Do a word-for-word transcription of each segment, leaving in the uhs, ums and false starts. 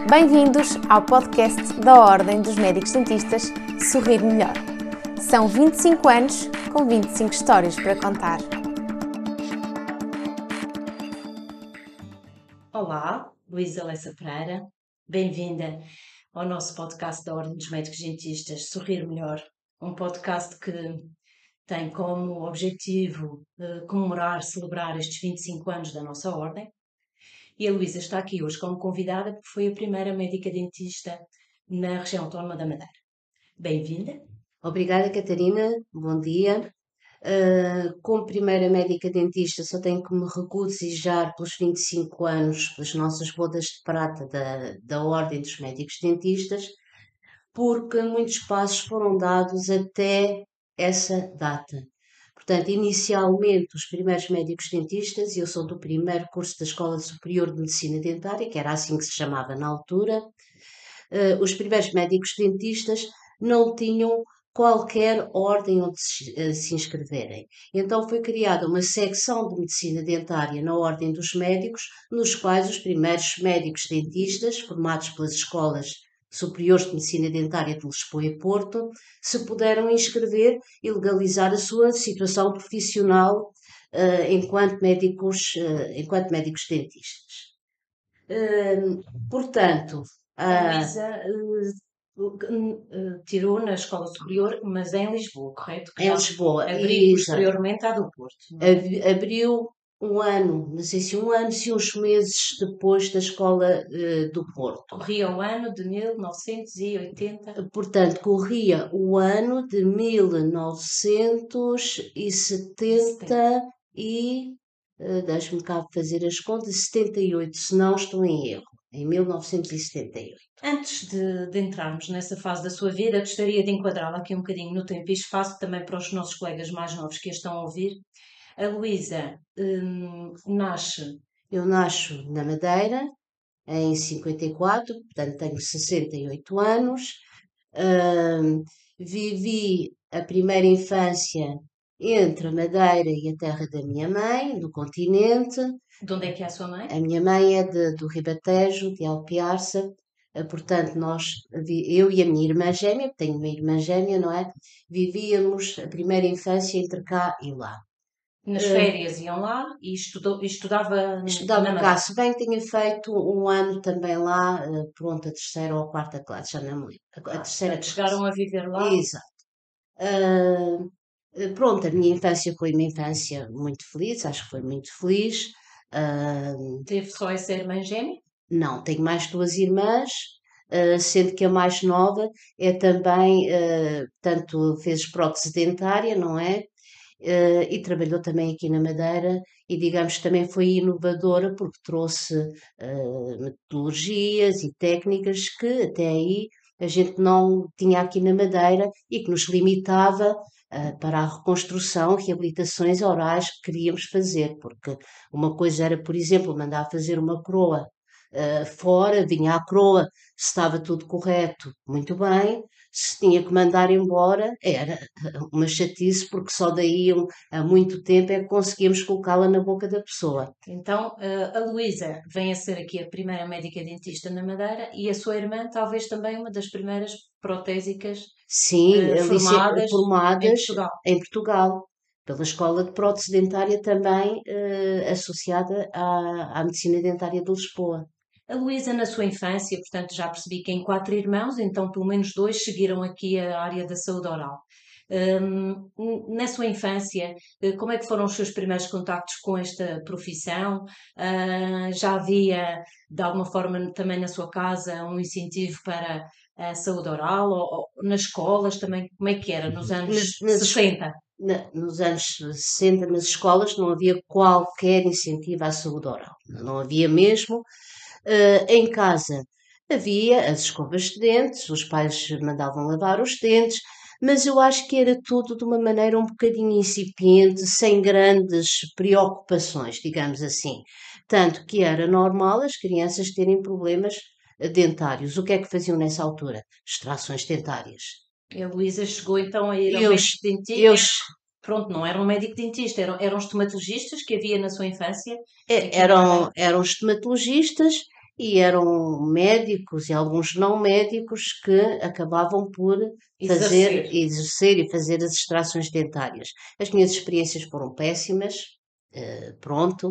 Bem-vindos ao podcast da Ordem dos Médicos Dentistas Sorrir Melhor. São vinte e cinco anos com vinte e cinco histórias para contar. Olá, Luísa Lessa Pereira. Bem-vinda ao nosso podcast da Ordem dos Médicos Dentistas Sorrir Melhor. Um podcast que tem como objetivo uh, comemorar, celebrar estes vinte e cinco anos da nossa Ordem. E a Luísa está aqui hoje como convidada porque foi a primeira médica dentista na região autónoma da Madeira. Bem-vinda. Obrigada, Catarina. Bom dia. Uh, como primeira médica dentista, só tenho que me regozijar pelos vinte e cinco anos, pelas nossas bodas de prata da, da Ordem dos Médicos Dentistas, porque muitos passos foram dados até essa data. Portanto, inicialmente, os primeiros médicos dentistas, e eu sou do primeiro curso da Escola Superior de Medicina Dentária, que era assim que se chamava na altura, uh, os primeiros médicos dentistas não tinham qualquer ordem onde se, uh, se inscreverem. Então foi criada uma secção de medicina dentária na Ordem dos Médicos, nos quais os primeiros médicos dentistas, formados pelas escolas superiores de medicina dentária de Lisboa e Porto, se puderam inscrever e legalizar a sua situação profissional uh, enquanto médicos, uh, enquanto médicos dentistas. Uh, portanto, a Luísa uh, tirou na escola superior, mas em Lisboa, correto? Em Lisboa. Abriu posteriormente à do Porto. Ab- abriu um ano, não sei se um ano, se uns meses depois da escola uh, do Porto. Corria o ano de mil novecentos e oitenta. Portanto, corria o ano de mil novecentos e setenta e, uh, deixe-me cá fazer as contas, setenta e oito, se não estou em erro, em mil novecentos e setenta e oito. Antes de, de entrarmos nessa fase da sua vida, gostaria de enquadrá-la aqui um bocadinho no tempo e espaço, também para os nossos colegas mais novos que a estão a ouvir. A Luísa hum, nasce... Eu nasço na Madeira, em cinquenta e quatro, portanto tenho sessenta e oito anos. Uh, vivi a primeira infância entre a Madeira e a terra da minha mãe, no continente. De onde é que é a sua mãe? A minha mãe é de, do Ribatejo, de Alpiarça. Uh, portanto, nós, eu e a minha irmã gêmea, tenho uma irmã gêmea, não é? Vivíamos a primeira infância entre cá e lá. Nas férias iam lá e estudou, estudava, estudava na cá, se bem que tinha feito um ano também lá, pronto, a terceira ou a quarta classe, já não me lembro. A, a terceira classe. Chegaram a viver lá? Exato. Uh, pronto, a minha infância foi uma infância muito feliz, acho que foi muito feliz. Uh, Teve só essa irmã gêmea? Não, tenho mais duas irmãs, uh, sendo que a mais nova é também, uh, tanto fez prótese dentária, não é? Uh, e trabalhou também aqui na Madeira e, digamos, também foi inovadora porque trouxe uh, metodologias e técnicas que até aí a gente não tinha aqui na Madeira e que nos limitava uh, para a reconstrução, reabilitações orais que queríamos fazer, porque uma coisa era, por exemplo, mandar fazer uma coroa uh, fora, vinha a coroa, se estava tudo correto, muito bem. Se tinha que mandar embora, era uma chatice, porque só daí a muito tempo é que conseguíamos colocá-la na boca da pessoa. Então, a Luísa vem a ser aqui a primeira médica dentista na Madeira e a sua irmã talvez também uma das primeiras protésicas Sim, uh, formadas, formadas em Portugal. em Portugal, pela Escola de Prótese Dentária também uh, associada à, à Medicina Dentária de Lisboa. A Luísa, na sua infância, portanto, já percebi que em quatro irmãos, então pelo menos dois seguiram aqui a área da saúde oral. Um, na sua infância, como é que foram os seus primeiros contactos com esta profissão? Uh, já havia, de alguma forma, também na sua casa, um incentivo para a saúde oral? Ou, ou nas escolas também, como é que era nos anos nas, sessenta? Na, nos anos sessenta, nas escolas, não havia qualquer incentivo à saúde oral. Não havia mesmo. Uh, em casa havia as escovas de dentes, os pais mandavam lavar os dentes, mas eu acho que era tudo de uma maneira um bocadinho incipiente, sem grandes preocupações, digamos assim. Tanto que era normal as crianças terem problemas dentários. O que é que faziam nessa altura? Extrações dentárias. E a Luísa chegou então a ir ao eu, médico dentista? Eu, Pronto, não era um médico dentista, eram, eram estomatologistas que havia na sua infância? É, eram, eram estomatologistas e eram médicos e alguns não médicos que acabavam por fazer, Exercer. exercer e fazer as extrações dentárias. As minhas experiências foram péssimas, eh, pronto,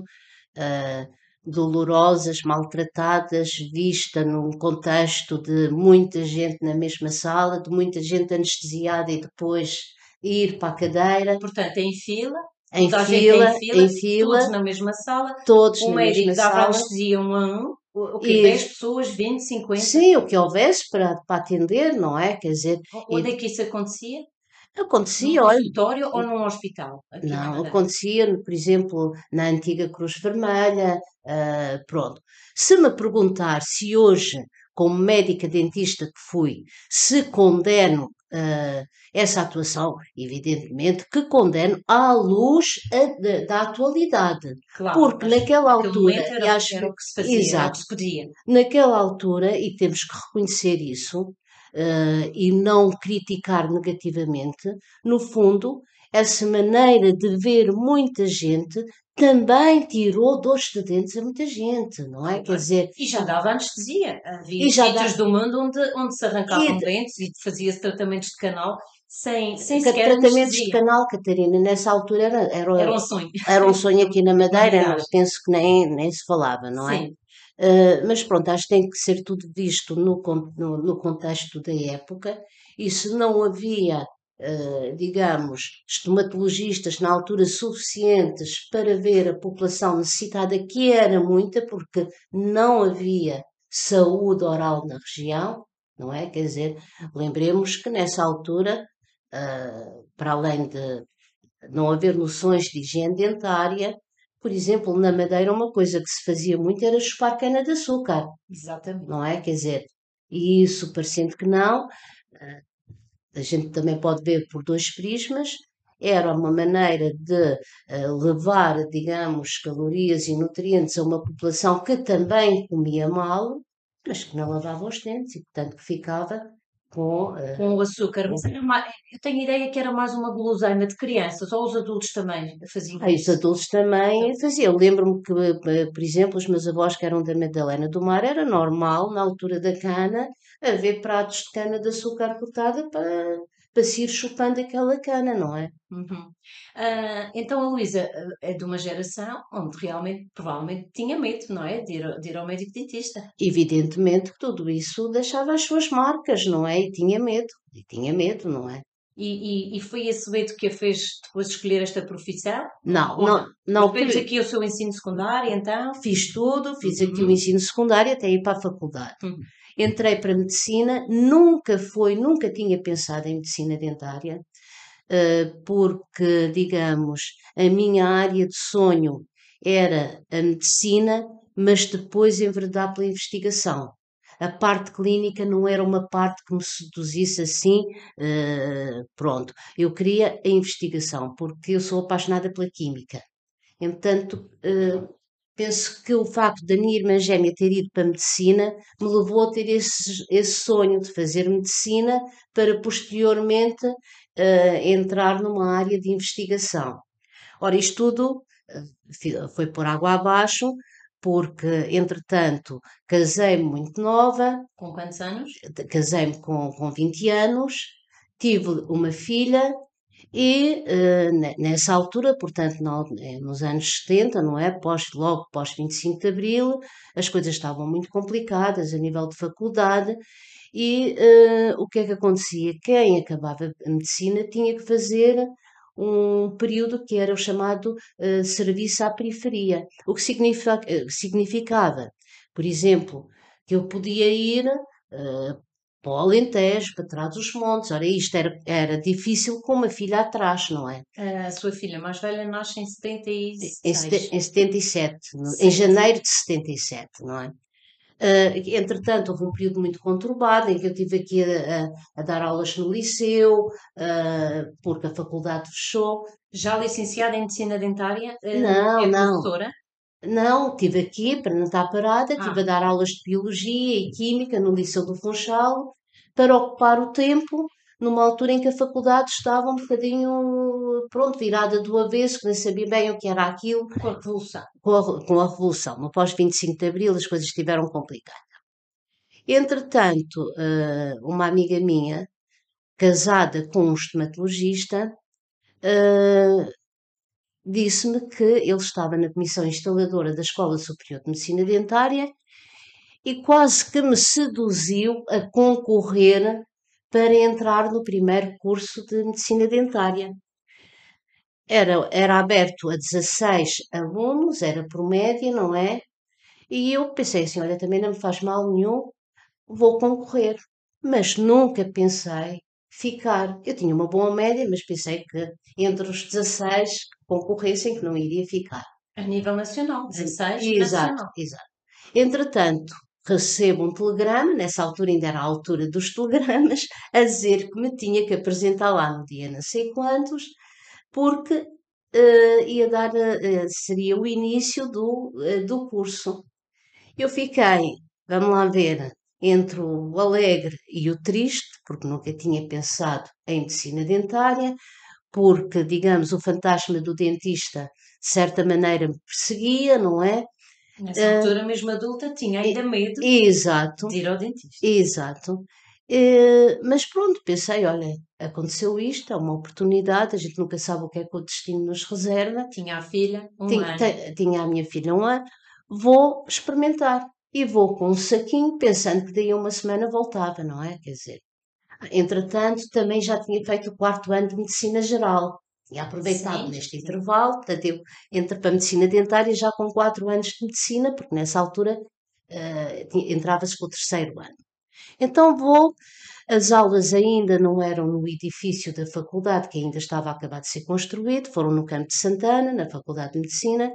eh, dolorosas, maltratadas, vista num contexto de muita gente na mesma sala, de muita gente anestesiada e depois ir para a cadeira, Portanto, em fila, em toda a gente em fila, fila, em todos fila, na mesma sala, todos o na mesma médico dava sala, anestesia um a um, o o quê? dez e pessoas, vinte, cinquenta? sim, o que houvesse para, para atender, não é? Quer dizer, O- e Onde é que isso acontecia? Num acontecia, olha, consultório ou num hospital, aqui na não, Madeira? acontecia, por exemplo, na antiga Cruz Vermelha, ah, pronto. Se me perguntar se hoje, como médica dentista que fui, se condeno, ah, essa atuação, evidentemente que condeno à luz a- da da atualidade, Claro, porque mas naquela naquele altura, momento e era, o- acho, era o que se fazia, era o que exato, se pedia. naquela altura, e temos que reconhecer isso, eh, e não criticar negativamente, no fundo, essa maneira de ver muita gente também tirou dores de dentes a muita gente, não é? Quer Claro. dizer, E já dava anestesia. Havia e já dá. sítios do mundo onde, onde se arrancavam E dentes e fazia-se tratamentos de canal sem, sem ca- sequer tratamentos de anestesia. canal, Catarina, nessa altura era, Era era, um sonho. era um sonho aqui na Uma Madeira, não, miragem. penso que nem, nem se falava, não é? Sim, Uh, mas pronto, acho que tem que ser tudo visto no, con- no- no contexto da época, e se não havia, uh, digamos, estomatologistas na altura suficientes para ver a população necessitada, que era muita, porque não havia saúde oral na região, não é? Quer dizer, lembremos que nessa altura, uh, para além de não haver noções de higiene dentária. Por exemplo, na Madeira, uma coisa que se fazia muito era chupar cana-de-açúcar, exatamente. não é? Quer dizer, e isso, parecendo que não, eh, a gente também pode ver por dois prismas, era uma maneira de eh, levar, digamos, calorias e nutrientes a uma população que também comia mal, mas que não lavava os dentes e, portanto, que ficava com. eh, Com o açúcar. Mas era mais, eu tenho a ideia que era mais uma guloseima de crianças, ou os adultos também faziam Ah, e os isso. adultos também faziam. Eu lembro-me que, eh, por exemplo, os meus avós que eram da Madalena do Mar, era normal, na altura da cana, haver pratos de cana de açúcar cortada para, para se ir chupando aquela cana, não é? Uhum. Ah, então a Luísa ah, é de uma geração onde realmente, provavelmente, tinha medo, não é? De ir, ao- de ir ao médico dentista. Evidentemente que tudo isso deixava as suas marcas, não é? E tinha medo, e tinha medo, não é? E, e, e foi esse medo que a fez depois escolher esta profissão? Ou, Não, ou não, não? Depois não, fez por- aqui o seu ensino secundário, então? fiz tudo, fiz aqui o Uhum. ensino secundário até ir para a faculdade. Uhum. Entrei para a medicina, nunca foi, nunca tinha pensado em medicina dentária, eh, porque, digamos, a minha área de sonho era a medicina, mas depois enverdar pela investigação. A parte clínica não era uma parte que me seduzisse assim, eh, pronto. Eu queria a investigação, porque eu sou apaixonada pela química. Entanto, eh, penso que o facto da minha irmã gêmea ter ido para a medicina me levou a ter esse, esse sonho de fazer medicina para posteriormente eh, entrar numa área de investigação. Ora, isto tudo eh, foi por água abaixo, porque, entretanto, casei-me muito nova, Com quantos anos? casei-me com, com vinte anos, tive uma filha e eh, ne- nessa altura, portanto, no- eh, nos anos setenta, não é? Pós, logo pós vinte e cinco de Abril, as coisas estavam muito complicadas a nível de faculdade e eh, o que é que acontecia? Quem acabava a medicina tinha que fazer um período que era o chamado eh, serviço à periferia, o que significa- eh, significava, por exemplo, que eu podia ir eh, para o Alentejo, para trás dos montes. Ora, isto era, era difícil com uma filha atrás, não é? A sua filha mais velha nasce em setenta e Em, sete- seis. em setenta e sete, no- em Certo. janeiro de setenta e sete, não é? Ah, entretanto, houve um período muito conturbado em que eu tive aqui a, a- a dar aulas no liceu, ah, porque a faculdade fechou. Já licenciada em medicina dentária, hum, Não, é não, professora? não, estive aqui para não estar parada, estive a Ah, dar aulas de biologia e química no Liceu do Funchal para ocupar o tempo numa altura em que a faculdade estava um bocadinho, pronto, virada do avesso, que nem sabia bem o que era aquilo, Com a Revolução. com a, com a Revolução. No pós vinte e cinco de Abril as coisas estiveram complicadas. Entretanto, eh, uma amiga minha, casada com um estomatologista, eh, disse-me que ele estava na comissão instaladora da Escola Superior de Medicina Dentária e quase que me seduziu a concorrer para entrar no primeiro curso de Medicina Dentária. Era, era aberto a dezasseis alunos, era por média, não é? E eu pensei assim, olha, também não me faz mal nenhum, vou concorrer. Mas nunca pensei ficar. Eu tinha uma boa média, mas pensei que entre os dezasseis que concorressem, que não iria ficar. A nível nacional, dezasseis Exato, nacional. exato. Entretanto, recebo um telegrama, nessa altura ainda era a altura dos telegramas, a dizer que me tinha que apresentar lá no dia não sei quantos, porque eh, ia dar, eh, seria o início do, eh, do curso. Eu fiquei, vamos lá ver, entre o alegre e o triste, porque nunca tinha pensado em medicina dentária, porque, digamos, o fantasma do dentista, de certa maneira, me perseguia, não é? Nessa altura, mesmo adulta, tinha ainda medo Exato, de ir ao dentista. exato. Eh, mas pronto, pensei, olha, aconteceu isto, é uma oportunidade, a gente nunca sabe o que é que o destino nos reserva. Tinha a filha, um Tin- ano. te- Tinha a minha filha um ano, vou experimentar. E vou com um saquinho, pensando que daí a uma semana voltava, não é? Quer dizer, entretanto, também já tinha feito o quarto ano de Medicina Geral. Tinha aproveitado Sim, neste sim. intervalo, portanto, eu entrei para a Medicina Dentária já com quatro anos de Medicina, porque nessa altura eh, ti- entrava-se com o terceiro ano. Então vou, as aulas ainda não eram no edifício da faculdade, que ainda estava a acabar de ser construído, foram no Campo de Santana, na Faculdade de Medicina,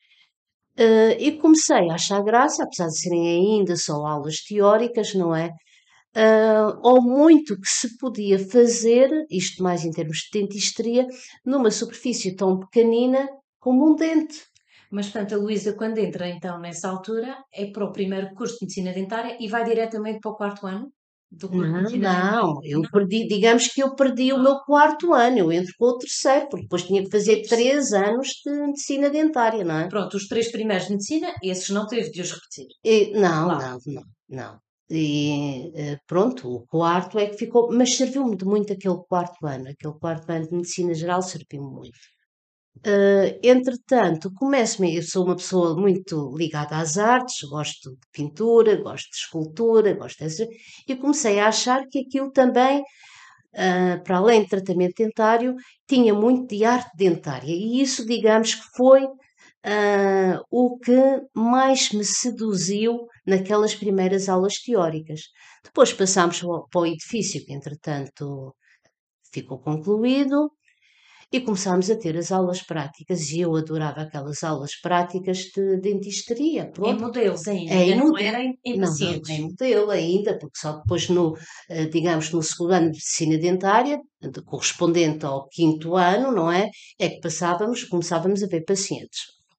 eh, e comecei a achar graça, apesar de serem ainda só aulas teóricas, não é? Ah, ao muito que se podia fazer, isto mais em termos de dentisteria, numa superfície tão pequenina como um dente. Mas, portanto, a Luísa, quando entra, então, nessa altura, é para o primeiro curso de Medicina Dentária e vai diretamente para o quarto ano do curso de Não, Medicina Dentária? não, eu perdi, digamos que eu perdi o meu quarto ano, eu entro para o terceiro, porque depois tinha que fazer três anos de medicina dentária, não é? Pronto, os três primeiros de Medicina, esses não teve de os repetir. E- não, Claro. não, não, não. E eh, pronto, o quarto é que ficou, mas serviu-me de muito aquele quarto ano, aquele quarto ano de medicina geral serviu-me muito. Eh, entretanto, começo-me, eu sou uma pessoa muito ligada às artes, gosto de pintura, gosto de escultura, gosto dessas, e comecei a achar que aquilo também, ah, para além de tratamento dentário, tinha muito de arte dentária, e isso, digamos que foi ah, o que mais me seduziu naquelas primeiras aulas teóricas. Depois passámos para o para o edifício, que entretanto ficou concluído, e começámos a ter as aulas práticas, e eu adorava aquelas aulas práticas de dentisteria, Em pronto. modelos ainda, É em ainda não modelo. era em, em Não, não, pacientes. em modelo ainda, porque só depois no, eh, digamos, no segundo ano de medicina dentária, de- correspondente ao quinto ano, não é? É que passávamos, começávamos a ver pacientes.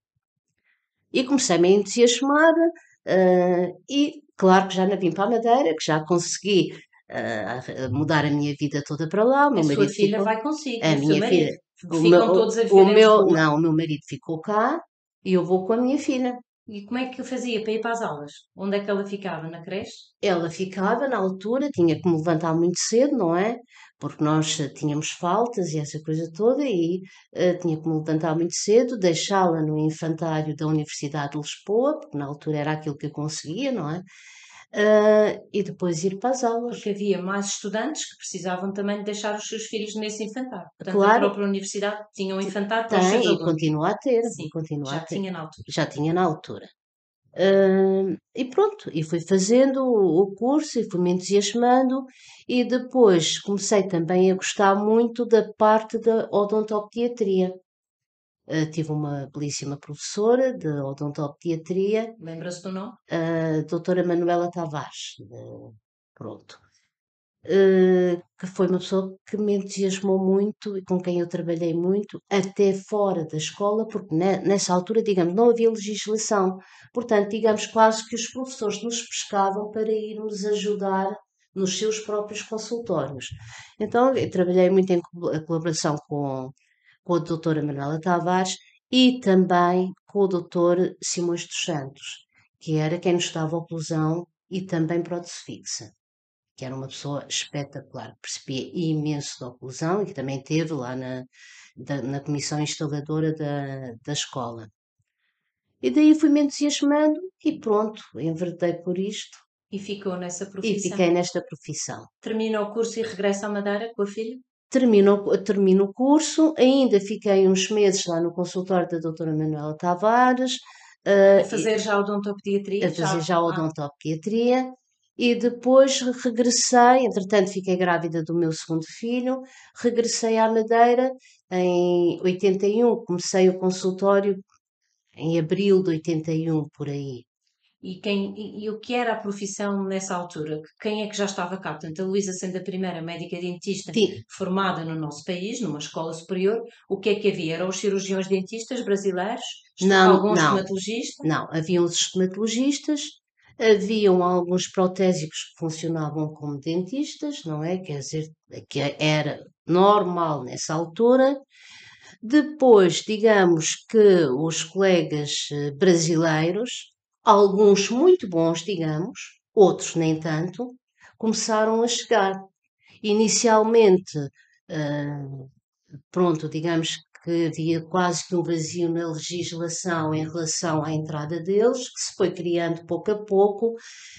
E comecei-me a entusiasmar, eh, e claro que já não vim para a Madeira, que já consegui eh, mudar a minha vida toda para lá, o A meu sua marido filha ficou, vai consigo, a e o seu minha filha, marido. o meu, Ficam todos a o viver em meu, Lisboa. não, o meu marido ficou cá e eu vou com a minha filha. E como é que fazia para ir para as aulas? Onde é que ela ficava? Na creche? Ela ficava na altura, tinha que me levantar muito cedo, não é? Porque nós eh, tínhamos faltas e essa coisa toda, e eh, tinha que me levantar muito cedo, deixá-la no infantário da Universidade de Lisboa, porque na altura era aquilo que eu conseguia, não é? Ah, e depois ir para as aulas. Porque havia mais estudantes que precisavam também de deixar os seus filhos nesse infantário. Portanto, a Claro, própria universidade tinha um infantário para os tem seus e alunos. continua a ter, e Sim, continua a já ter. tinha na altura. Já tinha na altura. Ah, e pronto, e fui fazendo o, o curso e fui-me entusiasmando, e depois comecei também a gostar muito da parte da odontopediatria. Ah, tive uma belíssima professora de odontopediatria, Lembra-se do nome? a doutora Manuela Tavares. Ah, pronto. Eh, que foi uma pessoa que me entusiasmou muito e com quem eu trabalhei muito, até fora da escola, porque ne- nessa altura, digamos, não havia legislação. Portanto, digamos quase que os professores nos pescavam para irmos ajudar nos seus próprios consultórios. Então, eu trabalhei muito em colaboração com, com a doutora Manuela Tavares e também com o doutor Simões dos Santos, que era quem nos dava oclusão e também prótese fixa, que era uma pessoa espetacular, que percebia imenso da oclusão e que também esteve lá na, da, na comissão instaladora da, da escola. E daí fui-me entusiasmando e pronto, enverdei por isto. E ficou nessa E profissão. fiquei nesta profissão. Termina o curso e regressa à Madeira com a filha? Termino, termino o curso, ainda fiquei uns meses lá no consultório da doutora Manuela Tavares. Uh, a fazer já odontopediatria? A fazer já, já odontopediatria. E depois regressei, entretanto fiquei grávida do meu segundo filho, regressei à Madeira em oitenta e um, comecei o consultório em abril de oitenta e um, por aí. E, quem, e, e o que era a profissão nessa altura? Quem é que já estava cá? Portanto, a Luísa sendo a primeira médica dentista Sim. formada no nosso país, numa escola superior, o que é que havia? Eram os cirurgiões dentistas brasileiros? Não, alguns não, estomatologistas? Não, havia os estomatologistas, haviam alguns protésicos que funcionavam como dentistas, não é? Quer dizer, que era normal nessa altura. Depois, digamos que os colegas brasileiros, alguns muito bons, digamos, outros nem tanto, começaram a chegar. Inicialmente, uh, pronto, digamos que havia quase que um vazio na legislação em relação à entrada deles, que se foi criando pouco a pouco,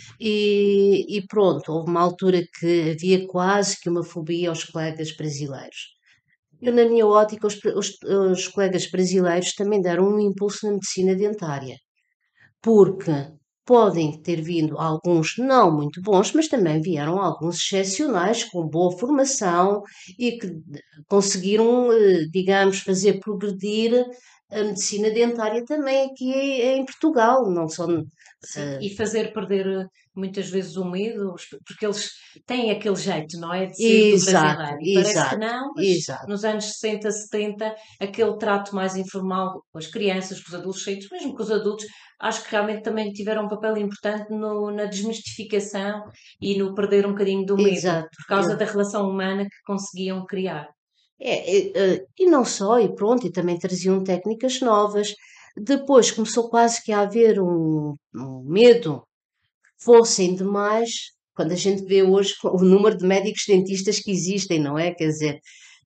e, e pronto, houve uma altura que havia quase que uma fobia aos colegas brasileiros. Eu, na minha ótica, os, os, os colegas brasileiros também deram um impulso na medicina dentária, porque podem ter vindo alguns não muito bons, mas também vieram alguns excepcionais, com boa formação e que conseguiram, digamos, fazer progredir a medicina dentária também aqui em Portugal, não só... Sim, uh... e fazer perder muitas vezes o medo, porque eles têm aquele jeito, não é? De ser exato, do brasileiro. E parece exato, que não, mas exato. nos anos sessenta, setenta, aquele trato mais informal com as crianças, com os adolescentes, mesmo com os adultos, acho que realmente também tiveram um papel importante no, na desmistificação e no perder um bocadinho do medo, exato. por causa Eu... da relação humana que conseguiam criar. É, é, e não só, e pronto, e também traziam técnicas novas. Depois começou quase que a haver um, um medo que fossem demais, quando a gente vê hoje o número de médicos dentistas que existem, não é? Quer dizer,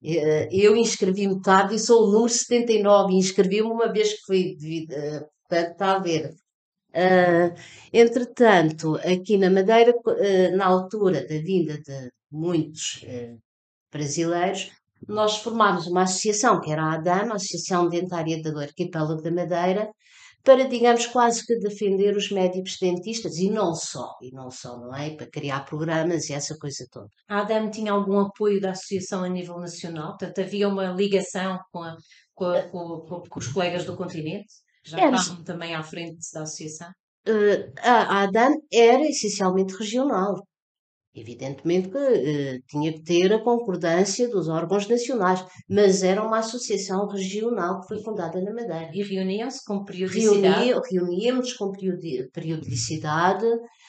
eu inscrevi-me tarde e sou o número setenta e nove, e inscrevi-me uma vez que fui devido, está a ver. Uh, entretanto, aqui na Madeira, uh, na altura da vinda de muitos uh, brasileiros, nós formámos uma associação, que era a ADAM, a Associação Dentária do Arquipélago da Madeira, para, digamos, quase que defender os médicos dentistas, e não só, e não só, não é? Para criar programas e essa coisa toda. A ADAM tinha algum apoio da associação a nível nacional? Portanto, havia uma ligação com, a, com, a, com, com, com os colegas do continente? Já era, estavam também à frente da associação? Uh, a, a ADAM era essencialmente regional. Evidentemente que uh, tinha que ter a concordância dos órgãos nacionais, mas era uma associação regional que foi fundada na Madeira. E reuniam-se com periodicidade? Reunia, reuníamos com periodicidade.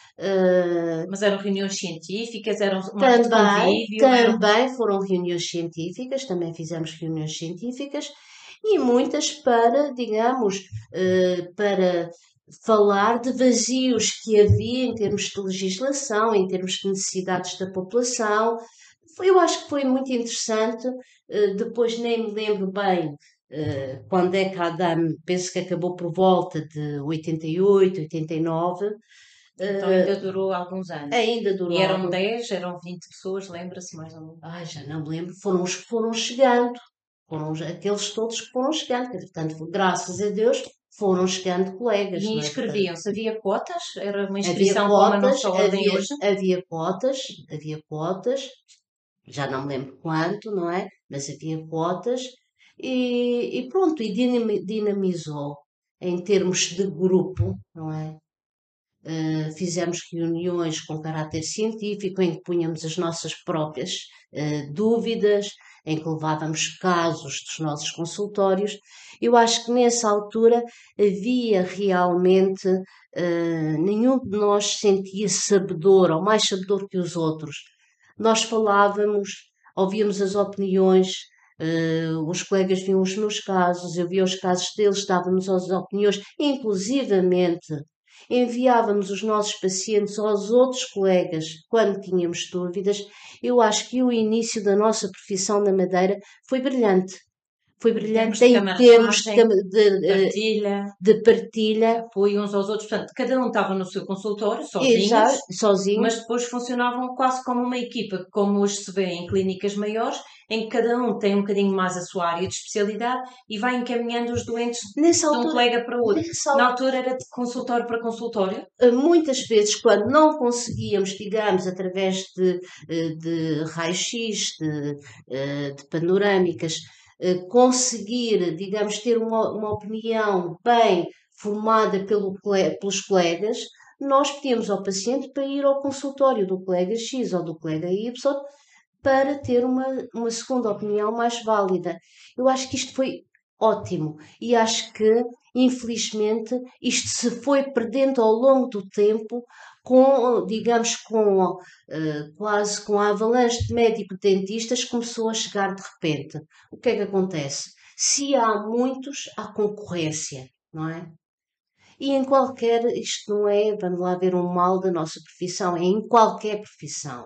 Uh, mas eram reuniões científicas? Eram mais também, de convívio? Também eram... foram reuniões científicas, também fizemos reuniões científicas e muitas para, digamos, uh, para falar de vazios que havia em termos de legislação, em termos de necessidades da população. Eu acho que foi muito interessante. Depois nem me lembro bem quando é que a ADAM, penso que acabou por volta de oitenta e oito, oitenta e nove. Então ainda durou alguns anos. Ainda durou. E eram dez, eram vinte pessoas, lembra-se mais ou menos? Ai, já não me lembro. Foram os que foram chegando. Foram aqueles todos que foram chegando. Portanto, graças a Deus, foram chegando colegas. E inscreviam-se? Havia cotas? Era uma inscrição havia cotas, como a nossa ordem havia, hoje? Havia cotas, havia cotas, já não me lembro quanto, não é? Mas havia cotas e, e pronto, e dinamizou em termos de grupo, não é? Uh, fizemos reuniões com caráter científico em que punhamos as nossas próprias uh, dúvidas, em que levávamos casos dos nossos consultórios. Eu acho que nessa altura havia realmente, uh, nenhum de nós se sentia sabedor ou mais sabedor que os outros. Nós falávamos, ouvíamos as opiniões, uh, os colegas viam os meus casos, eu via os casos deles, dávamos as opiniões, inclusivamente enviávamos os nossos pacientes aos outros colegas quando tínhamos dúvidas. Eu acho que o início da nossa profissão na Madeira foi brilhante. Foi brilhante em termos de, de, de, partilha, de partilha, apoio uns aos outros. Portanto, cada um estava no seu consultório, sozinhos, Exato, sozinhos, mas depois funcionavam quase como uma equipa, como hoje se vê em clínicas maiores, em que cada um tem um bocadinho mais a sua área de especialidade e vai encaminhando os doentes nessa de um altura, colega para outro. Na altura era de consultório para consultório? Muitas vezes, quando não conseguíamos, digamos, através de, de raio-x, de, de panorâmicas, conseguir, digamos, ter uma, uma opinião bem formada pelo, pelos colegas, nós pedíamos ao paciente para ir ao consultório do colega X ou do colega Y para ter uma, uma segunda opinião mais válida. Eu acho que isto foi ótimo e acho que, infelizmente, isto se foi perdendo ao longo do tempo com, digamos, com uh, quase com a avalanche de médico-dentistas começou a chegar de repente. O que é que acontece? Se há muitos, há concorrência, não é? E em qualquer, isto não é, vamos lá ver um mal da nossa profissão, é em qualquer profissão.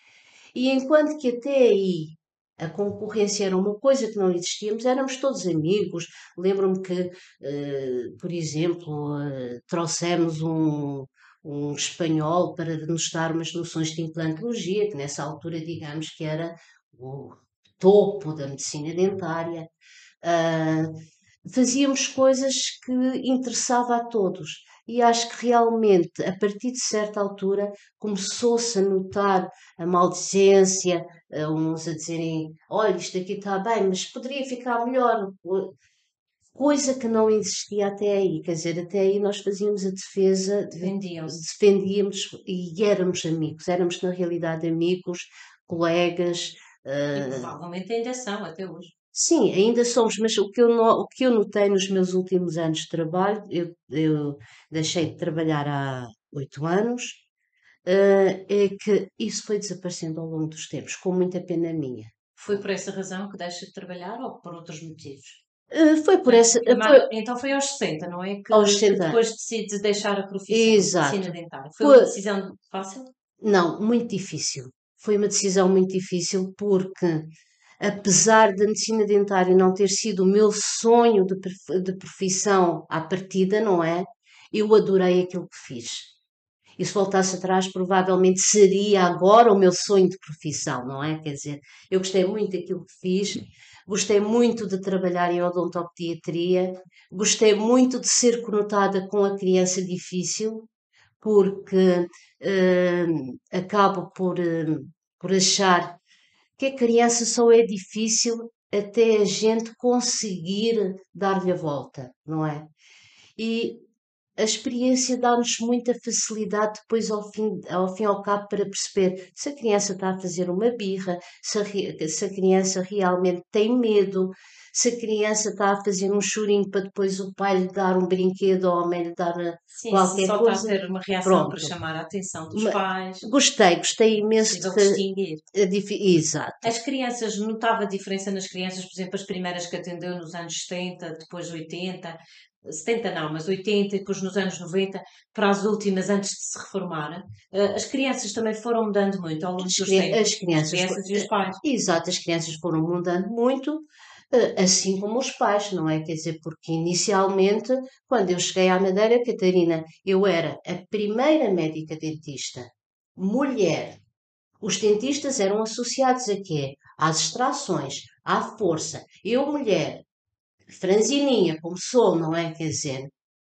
E enquanto que até aí a concorrência era uma coisa que não existíamos, éramos todos amigos. Lembro-me que, uh, por exemplo, uh, trouxemos um, um espanhol para nos dar umas noções de implantologia, que nessa altura, digamos que era o topo da medicina dentária. Uh, fazíamos coisas que interessavam a todos. E acho que realmente, a partir de certa altura, começou-se a notar a maldicência, uns a dizerem, olha, isto aqui está bem, mas poderia ficar melhor. Coisa que não existia até aí. Quer dizer, até aí nós fazíamos a defesa, defendíamos e éramos amigos. Éramos, na realidade, amigos, colegas. E provavelmente ainda são, até hoje. Sim, ainda somos, mas o que eu, no, o que eu notei nos meus últimos anos de trabalho, eu, eu deixei de trabalhar há oito anos, uh, é que isso foi desaparecendo ao longo dos tempos, com muita pena minha. Foi por essa razão que deixa de trabalhar ou por outros motivos? Uh, foi por essa... Foi, então foi aos sessenta, não é? Que, aos sessenta. Que depois decide deixar a profissão Exato. de medicina dentária. Foi uma decisão fácil? Não, muito difícil. Foi uma decisão muito difícil porque... Apesar da medicina dentária não ter sido o meu sonho de, de profissão à partida, não é? Eu adorei aquilo que fiz. E se voltasse atrás, provavelmente seria agora o meu sonho de profissão, não é? Quer dizer, eu gostei muito daquilo que fiz, gostei muito de trabalhar em odontopediatria, gostei muito de ser conotada com a criança difícil, porque uh, acabo por, uh, por achar que a criança só é difícil até a gente conseguir dar-lhe a volta, não é? E a experiência dá-nos muita facilidade depois ao fim, ao fim e ao cabo para perceber se a criança está a fazer uma birra, se a, se a criança realmente tem medo, se a criança está a fazer um chorinho para depois o pai lhe dar um brinquedo ou a mãe lhe dar Sim, qualquer só coisa. Sim, só está a ter uma reação Pronto. Para chamar a atenção dos Mas, pais. Gostei, gostei imenso de distinguir. Exato. As crianças, notava a diferença nas crianças, por exemplo, as primeiras que atendeu nos anos setenta, depois oitenta, setenta não, mas oitenta e depois nos anos noventa, para as últimas antes de se reformar. As crianças também foram mudando muito ao longo dos tempos. As crianças, as crianças e os pais. Exato, as crianças foram mudando muito, assim como os pais, não é? Quer dizer, porque inicialmente, quando eu cheguei à Madeira, Catarina, eu era a primeira médica dentista, mulher. Os dentistas eram associados a quê? Às extrações, à força. Eu, mulher, franzininha, como sou, não é? Quer dizer,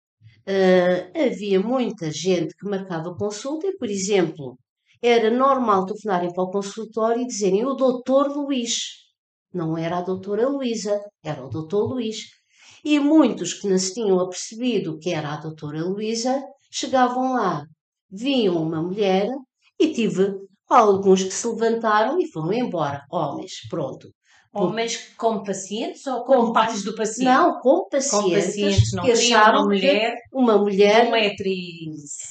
uh, havia muita gente que marcava consulta e, por exemplo, era normal telefonarem para o consultório e dizerem o doutor Luís. Não era a doutora Luísa, era o doutor Luís. E muitos que não se tinham apercebido que era a doutora Luísa, chegavam lá, viam uma mulher e tive alguns que se levantaram e foram embora. Homens, pronto. Homens com pacientes ou com, com pais do paciente? Não, com pacientes. Com pacientes, não que acharam uma mulher, uma mulher de um metro e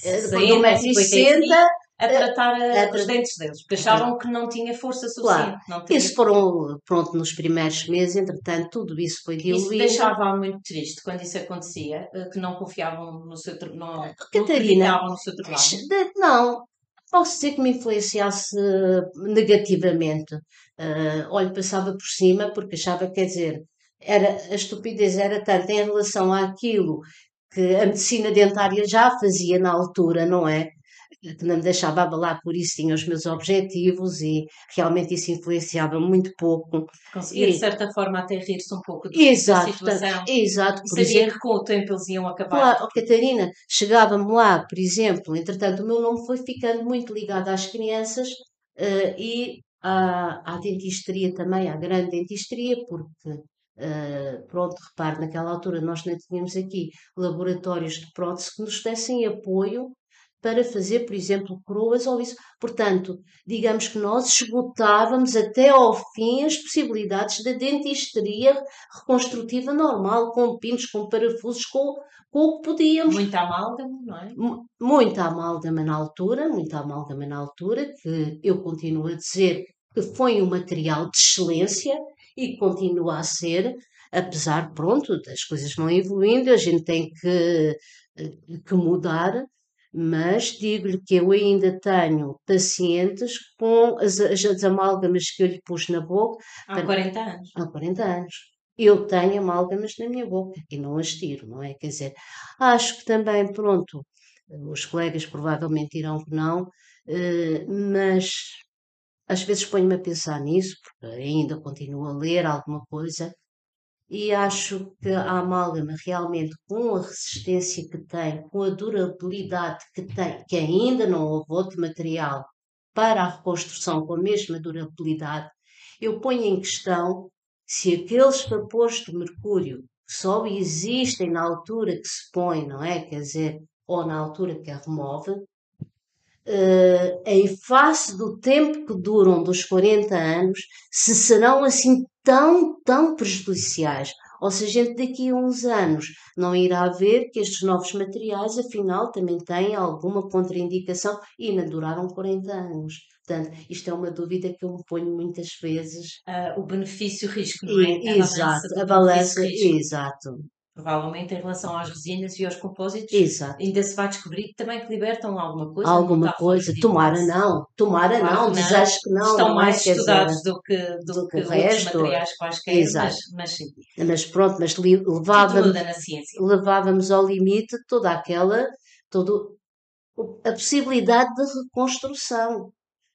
sessenta a tratar a, a, os dentes deles, porque achavam que não tinha força suficiente. Claro. Não tinha... Isso foram, pronto, nos primeiros meses, entretanto, tudo isso foi diluído. Isso deixava muito triste quando isso acontecia, que não confiavam no seu trabalho, não Catarina, no seu trabalho. Não, posso dizer que me influenciasse negativamente. Uh, olha, passava por cima porque achava, quer dizer, era, a estupidez era tanto em relação àquilo que a medicina dentária já fazia na altura, não é? Que não me deixava abalar por isso, tinha os meus objetivos e realmente isso influenciava muito pouco. Conseguia, de certa forma, até rir-se um pouco do, exato, da situação. Exato, e por sabia exemplo, que com o tempo eles iam acabar. Claro, Catarina, chegava-me lá, por exemplo, entretanto o meu nome foi ficando muito ligado às crianças uh, e à, à dentisteria também, à grande dentisteria, porque, uh, pronto, repare, naquela altura nós não tínhamos aqui laboratórios de prótese que nos dessem apoio para fazer, por exemplo, coroas ou isso. Portanto, digamos que nós esgotávamos até ao fim as possibilidades da dentisteria reconstrutiva normal, com pinos, com parafusos, com, com o que podíamos. Muita amálgama, não é? M muita amálgama na altura, muita amálgama na altura, que eu continuo a dizer que foi um material de excelência e continua a ser, apesar, pronto, das coisas vão evoluindo, a gente tem que, que mudar. Mas digo-lhe que eu ainda tenho pacientes com as, as amálgamas que eu lhe pus na boca. Há quarenta anos. Há quarenta anos. Eu tenho amálgamas na minha boca e não as tiro, não é? Quer dizer, acho que também, pronto, os colegas provavelmente dirão que não, mas às vezes ponho-me a pensar nisso, porque ainda continuo a ler alguma coisa. E acho que a amálgama realmente, com a resistência que tem, com a durabilidade que tem, que ainda não houve outro material para a reconstrução com a mesma durabilidade, eu ponho em questão se aqueles vapores de mercúrio que só existem na altura que se põe, não é? Quer dizer, ou na altura que a remove, uh, em face do tempo que duram dos quarenta anos, se serão assim tão, tão prejudiciais. Ou se a gente daqui a uns anos não irá ver que estes novos materiais, afinal, também têm alguma contraindicação e ainda duraram quarenta anos. Portanto, isto é uma dúvida que eu me ponho muitas vezes. Uh, o benefício-risco, não é? E, a exato, balança a balança, exato. Provavelmente em relação às resinas e aos compósitos, exato. Ainda se vai descobrir que também que libertam alguma coisa. Alguma coisa, tomara não, tomara claro não, desejo que não. Estão não mais é, estudados dizer, do que, do do que, que o resto. materiais quaisquer, exato. Mas, mas sim. Mas pronto, mas levávamos, muda na ciência. levávamos ao limite toda aquela, todo, a possibilidade de reconstrução.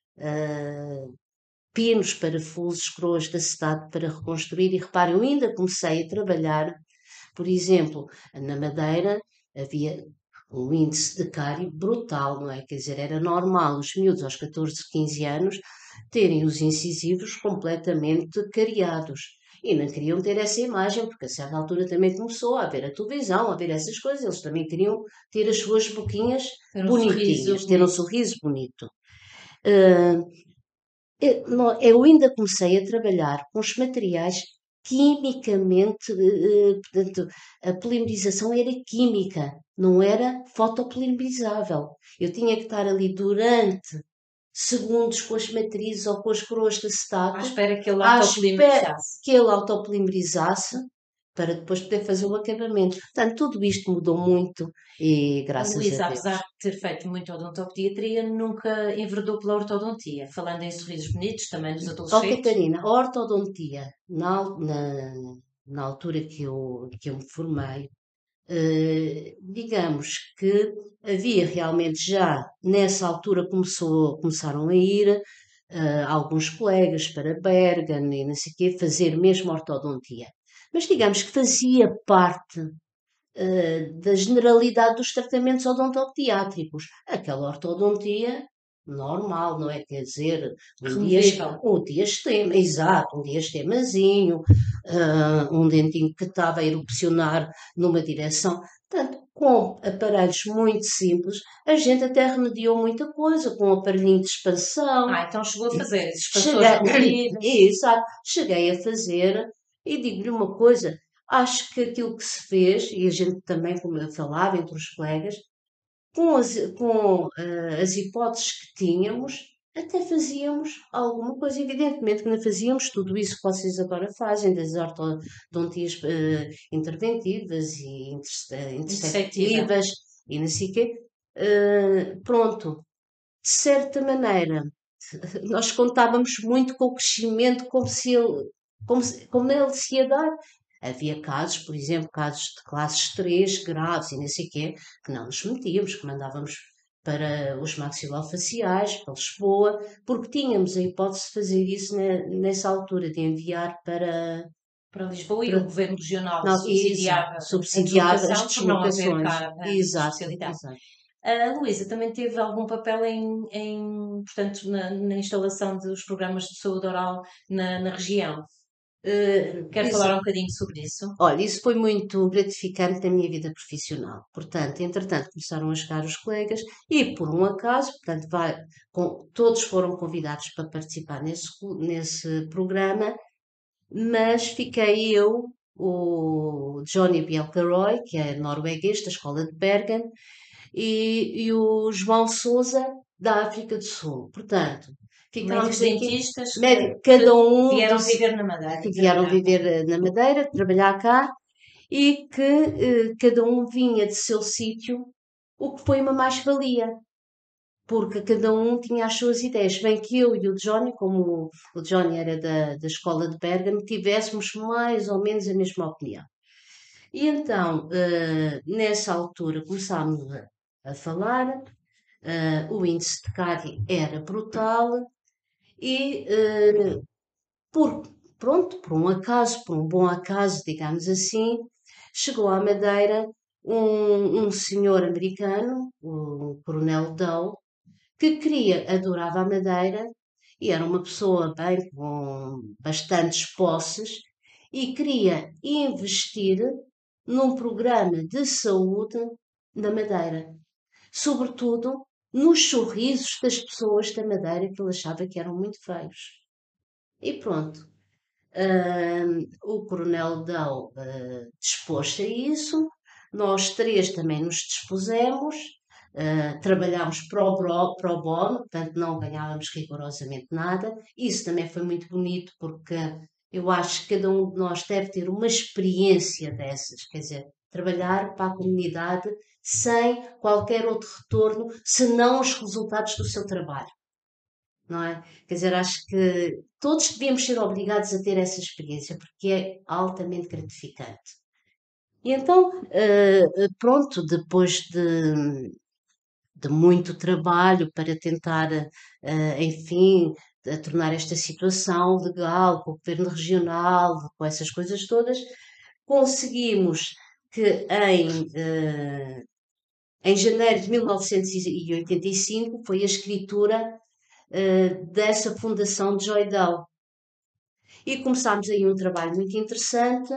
Uh, pinos, parafusos, coroas de acetato para reconstruir. E reparem, eu ainda comecei a trabalhar, por exemplo, na Madeira havia um índice de cárie brutal, não é? Quer dizer, era normal os miúdos aos catorze, quinze anos terem os incisivos completamente cariados. E não queriam ter essa imagem, porque a certa altura também começou a ver a televisão, a ver essas coisas. Eles também queriam ter as suas boquinhas ter um bonitinhas, ter um sorriso bonito. Uh, eu ainda comecei a trabalhar com os materiais quimicamente, portanto, a polimerização era química, não era fotopolimerizável. Eu tinha que estar ali durante segundos com as matrizes ou com as coroas de acetato, à espera que ele autopolimerizasse. que ele autopolimerizasse, para depois poder fazer o acabamento. Portanto, tudo isto mudou muito e graças Luísa, a Deus. Apesar de ter feito muito odontopediatria, nunca enverdou pela ortodontia. Falando em sorrisos bonitos, também nos adolescentes. Oh, Catarina, a ortodontia, na, na, na altura que eu, que eu me formei, eh, digamos que havia realmente já, nessa altura começou, começaram a ir eh, alguns colegas para Bergen e não sei o quê, fazer mesmo ortodontia. Mas digamos que fazia parte uh, da generalidade dos tratamentos odontopediátricos. Aquela ortodontia normal, não é? Quer dizer, um dia, um diastema, exato, um diastemazinho, uh, um dentinho que estava a erupcionar numa direção. Portanto, com aparelhos muito simples, a gente até remediou muita coisa, com um aparelhinho de expansão. Ah, então chegou a fazer esses expansores Cheguei, corridos. exato, cheguei a fazer, e digo-lhe uma coisa, acho que aquilo que se fez, e a gente também, como eu falava entre os colegas, com as, com, eh, as hipóteses que tínhamos, até fazíamos alguma coisa. Evidentemente que não fazíamos tudo isso que vocês agora fazem, das ortodontias eh, interventivas e interse- eh, Intersectiva. intersectivas e não sei o quê. Eh, pronto, de certa maneira, nós contávamos muito com o crescimento como se ele, como, se- como ele se ia dar. Havia casos, por exemplo, casos de classes três graves e não sei o quê, que não nos metíamos, que mandávamos para os maxilofaciais, para Lisboa, porque tínhamos a hipótese de fazer isso ne- nessa altura, de enviar para, Para Lisboa e o para governo regional não, isso, subsidiava a subsidiar as deslocação por não haver deslocações. cá a Exato, especialidade. exato. A Luísa também teve algum papel em, em, portanto, na, na instalação dos programas de saúde oral na, na região. Eh, Quer isso- falar um bocadinho sobre isso? Olha, isso foi muito gratificante na minha vida profissional. Portanto, entretanto, começaram a chegar os colegas e, por um acaso, portanto, vai, com- todos foram convidados para participar nesse, cu- nesse programa, mas fiquei eu, o Johnny Bjelkeroy, que é norueguês da Escola de Bergen, e, e o João Souza, da África do Sul. Portanto, Médicos ficámos aqui, dentistas que, médi- que cada um vieram dos, viver na Madeira. que e vieram trabalhar. viver eh, na Madeira, trabalhar cá, e que eh, cada um vinha de seu sítio, o que foi uma mais-valia, porque cada um tinha as suas ideias. Bem que eu e o Johnny, como o, o Johnny era da, da escola de Bergamo, tivéssemos mais ou menos a mesma opinião. E então, eh, nessa altura, começámos a, a falar, eh, o índice de cárie era brutal e, eh, por, pronto, por um acaso, por um bom acaso, digamos assim, chegou à Madeira um, um senhor americano, o Coronel Dow, que queria, adorava a Madeira e era uma pessoa bem com bastantes posses e queria investir num programa de saúde na Madeira, sobretudo nos sorrisos das pessoas da Madeira que ele achava que eram muito feios. E pronto, Ahm, o Coronel Dão ah, dispôs-se a isso, nós três também nos dispusemos, ah, trabalhámos pro, bro- pro bono, portanto não ganhávamos rigorosamente nada. Isso também foi muito bonito porque eu acho que cada um de nós deve ter uma experiência dessas, quer dizer, trabalhar para a comunidade sem qualquer outro retorno, senão os resultados do seu trabalho, não é? Quer dizer, acho que todos devíamos ser obrigados a ter essa experiência, porque é altamente gratificante. E então, eh, pronto, depois de, de muito trabalho para tentar, eh, enfim, a tornar esta situação legal com o governo regional, com essas coisas todas, conseguimos que em, eh, em janeiro de mil novecentos e oitenta e cinco foi a escritura eh, dessa fundação de Joy Dow. E começámos aí um trabalho muito interessante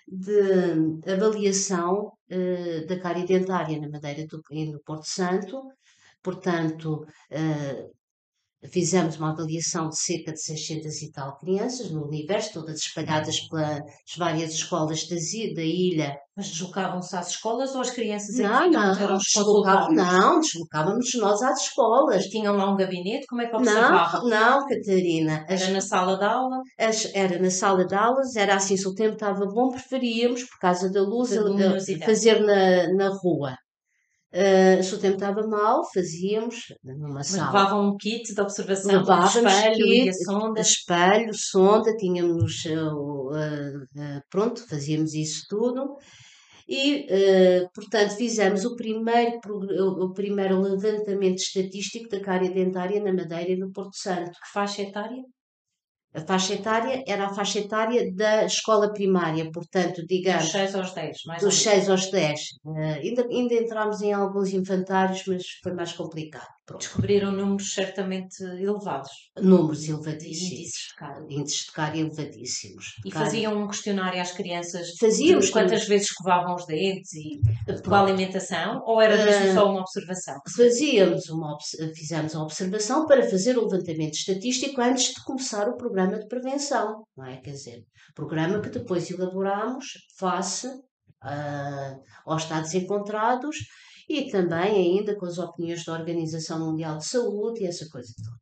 de avaliação eh, da cárie dentária na Madeira do- e no Porto Santo. Portanto, eh, fizemos uma avaliação de cerca de seiscentas e tal crianças no universo, todas espalhadas pelas várias escolas das i- da ilha. Mas deslocavam-se às escolas ou as crianças é que Não, vinham ter não, aos deslocavam, consultórios? não, deslocávamos nós às escolas. E tinham lá um gabinete? Como é que Não, observavam? não, Catarina. As Era na sala de aula? As- era na sala de aulas, era assim, se o tempo estava bom, preferíamos, por causa da luz, De a- a- luminosidade. fazer na, na rua. Ah, se o tempo estava mau, fazíamos numa Mas sala. levavam um kit de observação, com Levávamos espelho e kit, a sonda. espelho, sonda, tínhamos, ah, o, ah, ah, pronto, fazíamos isso tudo. E, ah, portanto, fizemos o primeiro, progr- o o primeiro levantamento estatístico da cárie dentária na Madeira e no Porto Santo. Que faixa etária? A faixa etária era a faixa etária da escola primária, portanto, Dos digamos, seis aos dez, mais ou dos menos. seis aos dez. Eh, ainda, ainda entramos em alguns infantários, mas foi mais complicado. Pronto. Descobriram números certamente elevados. Números Índices elevadíssimos, de cárie. índices de cárie elevadíssimos. E Cárie. faziam um questionário às crianças Fazíamos de quantas também. vezes escovavam os dentes e com a Pronto. alimentação, ou era mesmo Ah, só uma observação que se fazia? Fazíamos uma, obs- fizemos a observação para fazer o levantamento estatístico antes de começar o programa de prevenção, não é? Quer dizer, programa que depois elaborámos face ah, aos dados encontrados e também ainda com as opiniões da Organização Mundial de Saúde e essa coisa toda.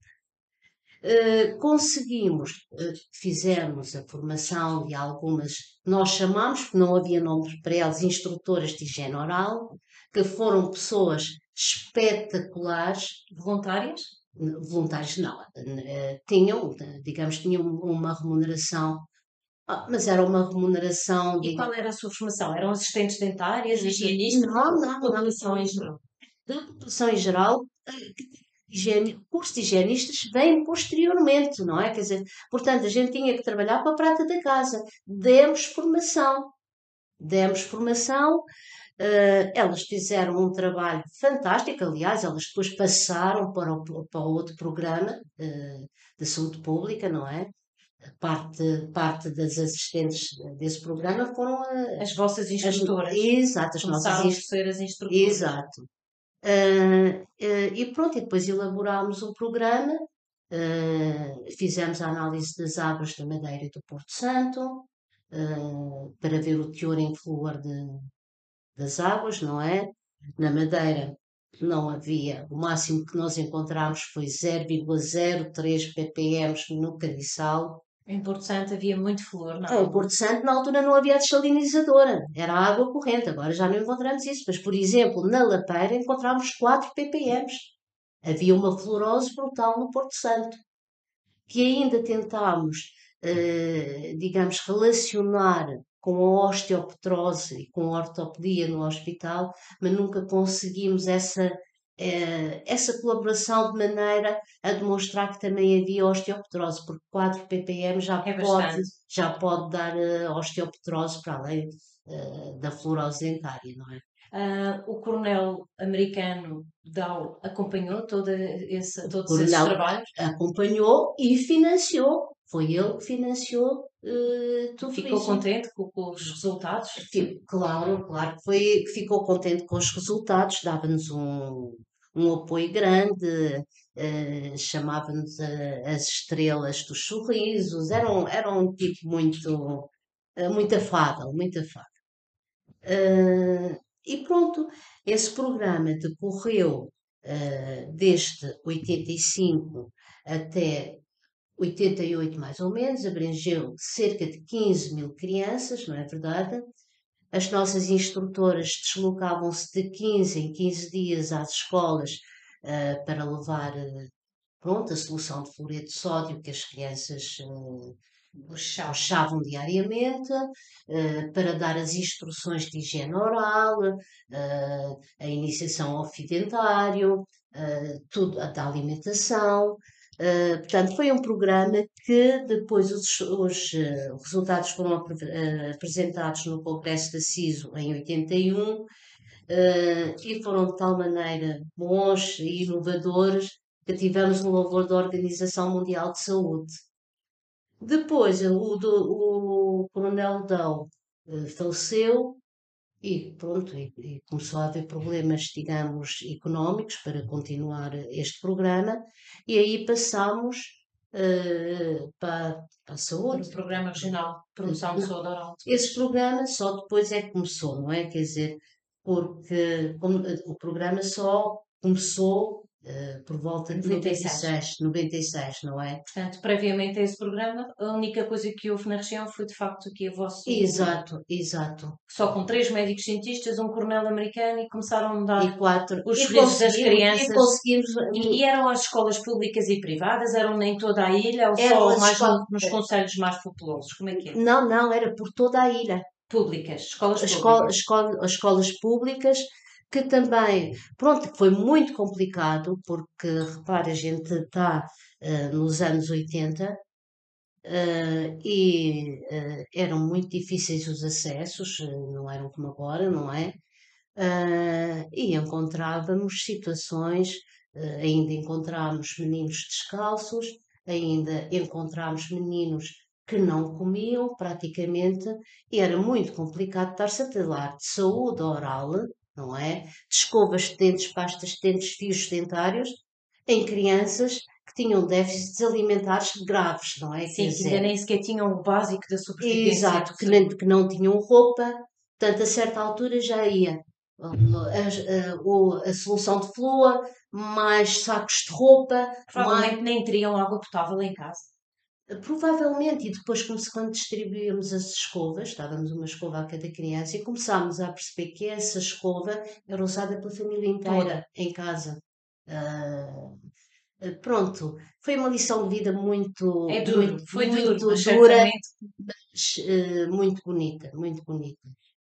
Uh, conseguimos, uh, fizemos a formação de algumas, nós chamamos, porque não havia nome para elas, instrutoras de higiene oral, que foram pessoas espetaculares, Voluntárias? voluntários não, uh, tinham, digamos, tinham uma remuneração, ah, mas era uma remuneração, E digamos, qual era a sua formação? Eram assistentes dentárias, higienistas, não, não, não, população em geral? da população em geral, higiene, curso de higienistas vem posteriormente, não é? Quer dizer, portanto, a gente tinha que trabalhar para a prata da casa. Demos formação, demos formação, eh, elas fizeram um trabalho fantástico, aliás, elas depois passaram para o, para o outro programa eh, de saúde pública, não é? Parte, parte das assistentes desse programa foram a- As vossas as, instrutoras exato, as nossas começaram por inst- ser as instrutoras. exato. Ah, ah, e pronto, e depois elaborámos um programa, ah, fizemos a análise das águas da Madeira e do Porto Santo, ah, para ver o teor em flúor de- das águas, não é? Na Madeira não havia, o máximo que nós encontramos foi zero vírgula zero três ppm no caniçal. Em Porto Santo havia muito flúor na Ah, Em água. Porto Santo, na altura, não havia desalinizadora, era água corrente, agora já não encontramos isso. Mas, por exemplo, na Lapeira encontramos quatro ppm. Havia uma fluorose brutal no Porto Santo, que ainda tentámos, eh, digamos, relacionar com a osteopetrose e com a ortopedia no hospital, mas nunca conseguimos essa, eh, essa colaboração de maneira a demonstrar que também havia osteopetrose, porque quatro ppm já É pode, bastante. já pode dar eh, osteopetrose para além eh, da fluorose dentária, não é? Ah, o coronel americano Dow acompanhou todo esse, O todos esses coronel trabalhos. acompanhou e financiou. Foi ele que financiou eh, tudo Ficou isso. contente com, com os resultados. Fi- Claro, claro que foi, que ficou contente com os resultados, dava-nos um, um apoio grande, eh, chamava-nos a- as estrelas dos sorrisos, era um, era um tipo muito, eh, muito afável, muito afável. Eh, e pronto, esse programa decorreu eh, desde oitenta e cinco até oitenta e oito mais ou menos, abrangeu cerca de quinze mil crianças, não é verdade? As nossas instrutoras deslocavam-se de quinze em quinze dias às escolas eh, para levar eh, pronto, a solução de fluoreto de sódio que as crianças eh, O chá. puxavam diariamente, eh, para dar as instruções de higiene oral, eh, a iniciação ao fio dentário, eh, tudo, a da alimentação. Eh, portanto, foi um programa que depois os, os, eh, resultados foram apre- eh, apresentados no Congresso da CISO em oitenta e um, eh, e foram de tal maneira bons e inovadores que tivemos o louvor da Organização Mundial de Saúde. Depois, o, do- o Coronel Dão eh, faleceu e pronto, e, e começou a haver problemas, digamos, económicos para continuar este programa e aí passámos eh, para, para a Para saúde. o Programa Regional de Promoção de Saúde Oral. Esse programa só depois é que começou, não é? Quer dizer, porque como, eh, o programa só começou eh, por volta de noventa e noventa e seis. seis, noventa e seis, não é? Portanto, previamente a esse programa, a única coisa que houve na região foi de facto aqui a vosso. Exato, exato. Só com três médicos cientistas, um coronel americano e começaram a dar E quatro. os E sorrisos das conseguimos, e crianças. conseguimos E, e eram as escolas públicas e privadas? Eram em toda a ilha ou eram só as mais escolas. no- nos concelhos mais populosos? Como é que é? Não, não, era por toda a ilha. Públicas, escolas As, esco- públicas. as esco- as escolas públicas, que também, pronto, que foi muito complicado, porque, repara, a gente está nos anos oitenta, eh, e eh, eram muito difíceis os acessos, eh, não eram como agora, não é? Ah, e encontrávamos situações Uh, ainda encontramos meninos descalços, ainda encontramos meninos que não comiam praticamente, e era muito complicado estar-se a falar de saúde oral, não é? De escovas de dentes, pastas de dentes, fios dentários, em crianças que tinham déficits alimentares graves, não é? Sim, que ainda nem sequer tinham o básico da sobrevivência. Exato, que, nem, que não tinham roupa, portanto, a certa altura já ia a, a, a solução de flúor, mais sacos de roupa, Provavelmente mais... nem teriam água potável em casa. Provavelmente, e depois, quando distribuíamos as escovas, dávamos uma escova a cada criança e começámos a perceber que essa escova era usada pela família inteira Toda. em casa. Uh, pronto, foi uma lição de vida muito, é duro, muito, foi muito duro, mas dura, certamente. mas, uh, muito bonita, muito bonita.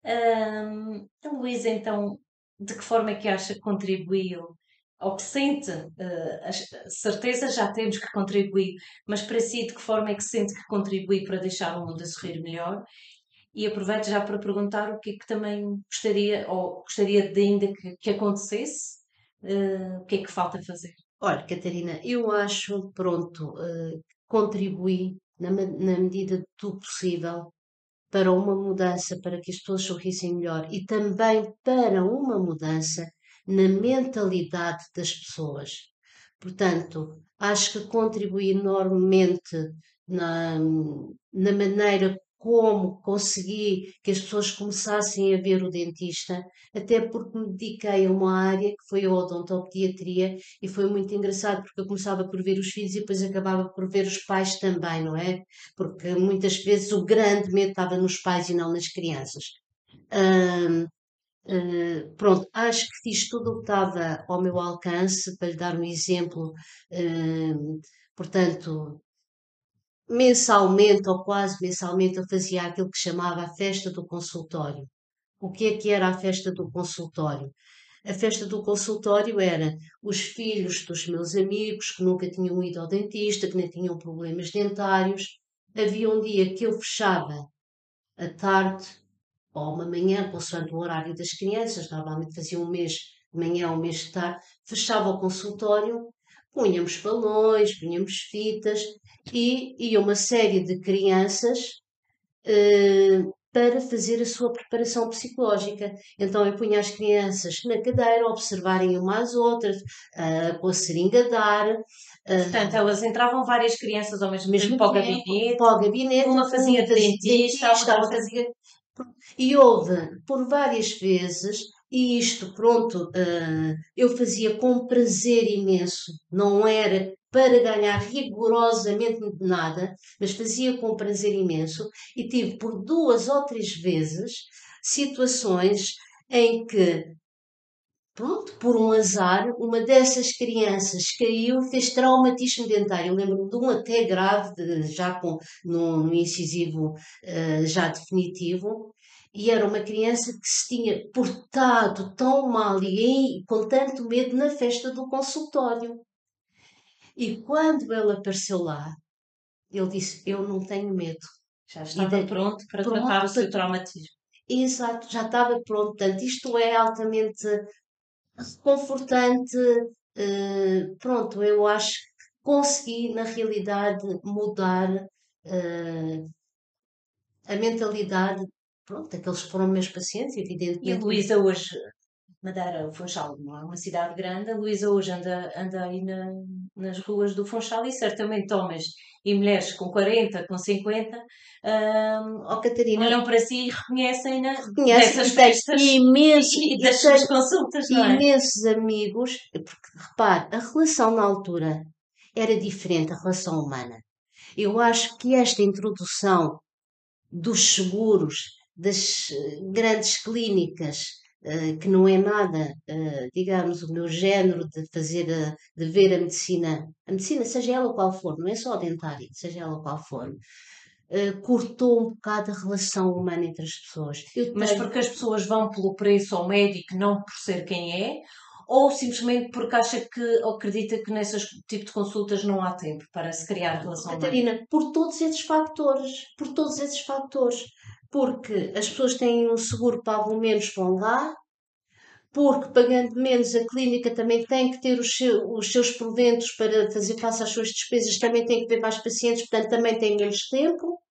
Hum, então, Luísa, então, de que forma é que acha que contribuiu? Ou que sente, uh, a certeza já temos que contribuir, mas para si, de que forma é que sente que contribui para deixar o mundo a sorrir melhor? E aproveito já para perguntar o que é que também gostaria, ou gostaria de ainda que, que acontecesse, uh, o que é que falta fazer? Olha, Catarina, eu acho, pronto, uh, contribuí na, na medida do possível para uma mudança, para que as pessoas sorrissem melhor e também para uma mudança na mentalidade das pessoas. Portanto, acho que contribuí enormemente na, na maneira como consegui que as pessoas começassem a ver o dentista, até porque me dediquei a uma área que foi a odontopediatria e foi muito engraçado porque eu começava por ver os filhos e depois acabava por ver os pais também, não é? Porque muitas vezes o grande medo estava nos pais e não nas crianças. Hum, Uh, pronto, acho que fiz tudo o que estava ao meu alcance, para lhe dar um exemplo, uh, portanto, mensalmente ou quase mensalmente eu fazia aquilo que chamava a festa do consultório. O que é que era a festa do consultório? A festa do consultório era os filhos dos meus amigos que nunca tinham ido ao dentista, que nem tinham problemas dentários. Havia um dia que eu fechava à tarde ou uma manhã, consoante o horário das crianças, normalmente fazia um mês de manhã, um mês de tarde, fechava o consultório, punhamos balões, punhamos fitas e ia uma série de crianças eh, para fazer a sua preparação psicológica. Então eu punha as crianças na cadeira, a observarem umas às outras, uh, com a seringa a dar. Portanto, elas entravam várias crianças ao mesmo, mesmo tempo para o tempo, gabinete, para o gabinete, uma fazia de dentista, a outra fazia... E houve por várias vezes, e isto, pronto, uh, eu fazia com prazer imenso, não era para ganhar rigorosamente nada, mas fazia com prazer imenso, e tive por duas ou três vezes situações em que, pronto, por um azar, uma dessas crianças caiu, fez traumatismo dentário. Eu lembro-me de um até grave, de, já com, no, no incisivo uh, já definitivo, e era uma criança que se tinha portado tão mal e com tanto medo na festa do consultório. E quando ele apareceu lá, ele disse, eu não tenho medo. Já estava de, pronto para pronto, tratar o seu traumatismo. Exato, já estava pronto. Portanto, isto é altamente confortante. Uh, pronto, eu acho que consegui, na realidade, mudar uh, a mentalidade, pronto, daqueles que foram meus pacientes, evidentemente. E a Luísa hoje, Madeira, o Funchal, não é uma cidade grande, a Luísa hoje anda, anda aí na, nas ruas do Funchal e certamente homens e mulheres com quarenta, com cinquenta, hum, oh, Catarina, olham para si e reconhecem-na reconhece dessas festas imenso, e, e das suas consultas, não é? Imensos amigos, porque repare, a relação na altura era diferente, a relação humana. Eu acho que esta introdução dos seguros, das grandes clínicas, uh, que não é nada, uh, digamos, o meu género de fazer, a, de ver a medicina, a medicina, seja ela qual for, não é só a dentária, seja ela qual for, uh, cortou um bocado a relação humana entre as pessoas. Eu Mas tenho... porque as pessoas vão pelo preço ao médico, não por ser quem é, ou simplesmente porque acha que, ou acredita que nesse tipo de consultas não há tempo para se criar relação Catarina, humana? por todos esses fatores, por todos esses fatores, porque as pessoas têm um seguro pago menos, vão lá, porque pagando menos a clínica também tem que ter os, seu, os seus proventos para fazer face às suas despesas, também tem que ver mais pacientes, portanto também tem menos tempo.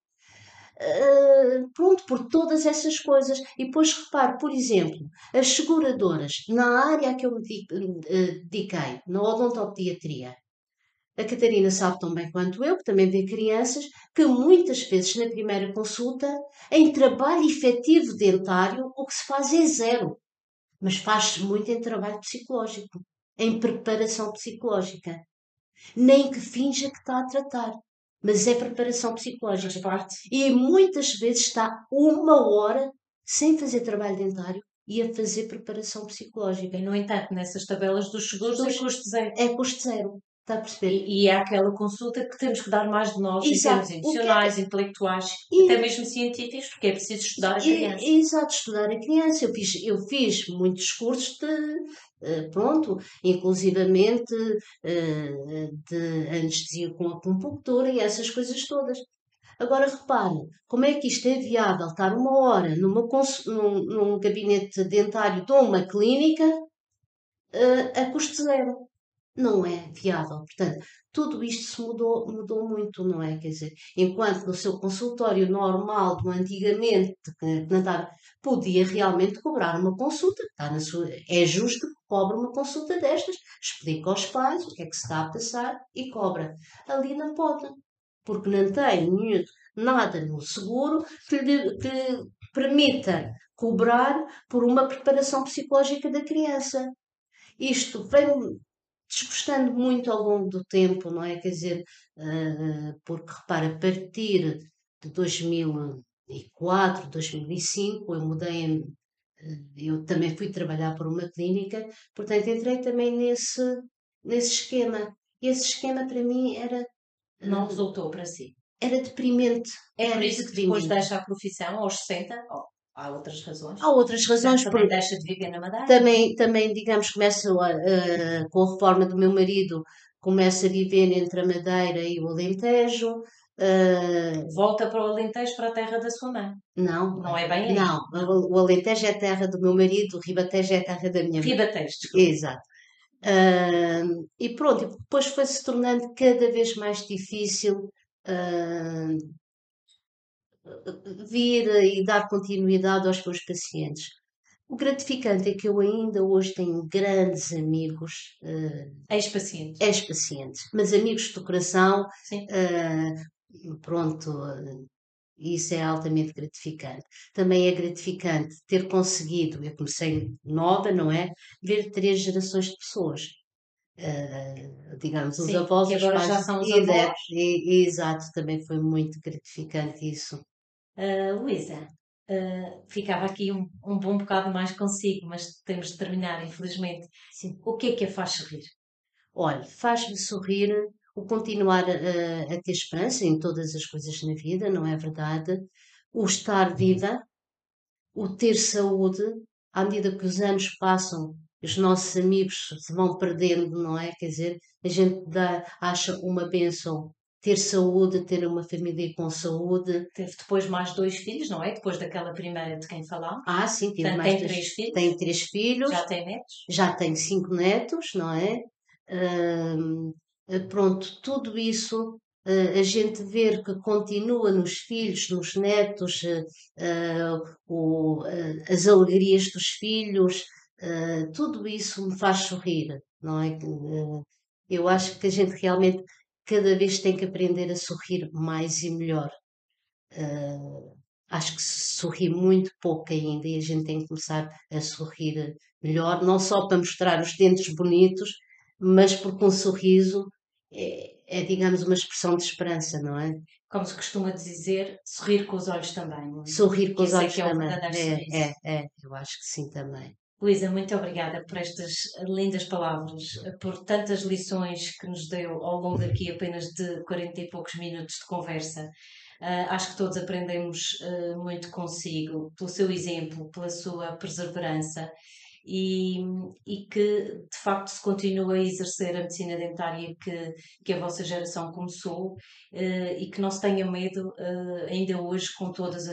Uh, pronto, por todas essas coisas. E depois repare, por exemplo, as seguradoras, na área a que eu me dediquei, na odontopediatria, a Catarina sabe tão bem quanto eu, que também vê crianças, que muitas vezes na primeira consulta, em trabalho efetivo dentário, o que se faz é zero. Mas faz-se muito em trabalho psicológico, em preparação psicológica. Nem que finja que está a tratar. Mas é preparação psicológica. Parte. E muitas vezes está uma hora sem fazer trabalho dentário e a fazer preparação psicológica. E, no entanto, nessas tabelas dos seguros Dos- é custo zero. É custo zero. Está a perceber? E, e é aquela consulta que temos que dar mais de nós Exato. em termos O que é emocionais, que- intelectuais, E- até mesmo científicos, porque é preciso estudar a E- criança. Exato, estudar a criança. Eu fiz, eu fiz muitos cursos de, eh, pronto, inclusivamente eh, de anestesia com acupuntura e essas coisas todas. Agora repare, como é que isto é viável estar uma hora numa cons- num, num gabinete dentário de uma clínica eh, a custo zero? Não é viável. Portanto, tudo isto se mudou, mudou muito, não é? Quer dizer, enquanto no seu consultório normal do antigamente, que Natália podia realmente cobrar uma consulta, está na sua, é justo que cobre uma consulta destas, explica aos pais o que é que se está a passar e cobra. Ali não pode, porque não tem nenhum- nada no seguro que lhe que lhe permita cobrar por uma preparação psicológica da criança. Isto vem desgostando muito ao longo do tempo, não é? Quer dizer, uh, porque repara, a partir de dois mil e quatro, dois mil e cinco, eu mudei, eu também fui trabalhar para uma clínica, portanto entrei também nesse, nesse esquema. E esse esquema para mim era, Não resultou para si. era deprimente. É era por isso que depois deprimente. deixa a profissão aos sessenta, ou há outras razões. Há outras razões. Também Por, deixa de viver na Madeira. também, também, digamos, começo a, a- com a reforma do meu marido, começo a viver entre a Madeira e o Alentejo. ah, Volta para o Alentejo, para a terra da sua mãe. não, Não é bem aí. não, o o Alentejo é a terra do meu marido, o Ribatejo é a terra da minha mãe. Ribatejo, desculpa. Exato. Ah, e pronto, e depois foi se tornando cada vez mais difícil ah, vir e dar continuidade aos meus pacientes. O gratificante é que eu ainda hoje tenho grandes amigos, ah, Ex-paciente. ex-pacientes, mas amigos do coração, Sim. ah, pronto, ah, isso é altamente gratificante. Também é gratificante ter conseguido, eu comecei nova, não é? Ver três gerações de pessoas. Ah, digamos, os Sim, avós, que os agora pais, já são os e- avós. e- exato, também foi muito gratificante isso. Ah, Luísa, ah, ficava aqui um, um bom bocado mais consigo, mas temos de terminar, infelizmente. Sim. O que é que a faz sorrir? Olha, faz-me sorrir o continuar a, a ter esperança em todas as coisas na vida, não é verdade? O estar viva, o ter saúde, à medida que os anos passam, os nossos amigos se vão perdendo, não é? Quer dizer, a gente dá, acha uma bênção ter saúde, ter uma família com saúde. Teve depois mais dois filhos, não é? Depois daquela primeira de quem falámos. Ah, sim, tive Portanto, mais tem dois, três filhos. tenho três filhos. Já tem netos? Já tenho cinco netos, não é? Hum, eh, pronto, tudo isso, eh, a gente ver que continua nos filhos, nos netos, eh, eh, o, eh, as alegrias dos filhos, eh, tudo isso me faz sorrir, não é? Que, eh, eu acho que a gente realmente cada vez tem que aprender a sorrir mais e melhor. Uh, acho que se sorri muito pouco ainda e a gente tem que começar a sorrir melhor, não só para mostrar os dentes bonitos, mas porque um sorriso é, é, digamos, uma expressão de esperança, não é? Como se costuma dizer, sorrir com os olhos também, não é? Sorrir com Que os esse é olhos que é o também. verdadeiro É, sorriso. é, é, eu acho que sim também. Luísa, muito obrigada por estas lindas palavras, por tantas lições que nos deu ao longo daqui apenas de quarenta e poucos minutos de conversa. Uh, acho que todos aprendemos uh, muito consigo, pelo seu exemplo, pela sua perseverança e, e que de facto se continua a exercer a medicina dentária que, que a vossa geração começou uh, e que não se tenha medo uh, ainda hoje com todas as